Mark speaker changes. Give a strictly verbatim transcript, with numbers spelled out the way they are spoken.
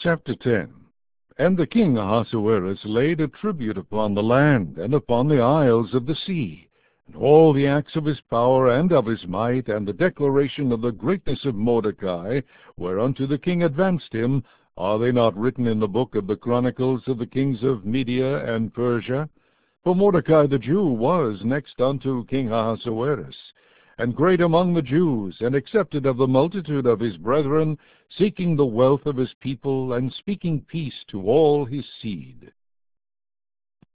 Speaker 1: Chapter ten. And the king Ahasuerus laid a tribute upon the land, and upon the isles of the sea, and all the acts of his power and of his might, and the declaration of the greatness of Mordecai, whereunto the king advanced him, are they not written in the book of the chronicles of the kings of Media and Persia? For Mordecai the Jew was next unto King Ahasuerus, and great among the Jews, and accepted of the multitude of his brethren, seeking the wealth of his people, and speaking peace to all his seed.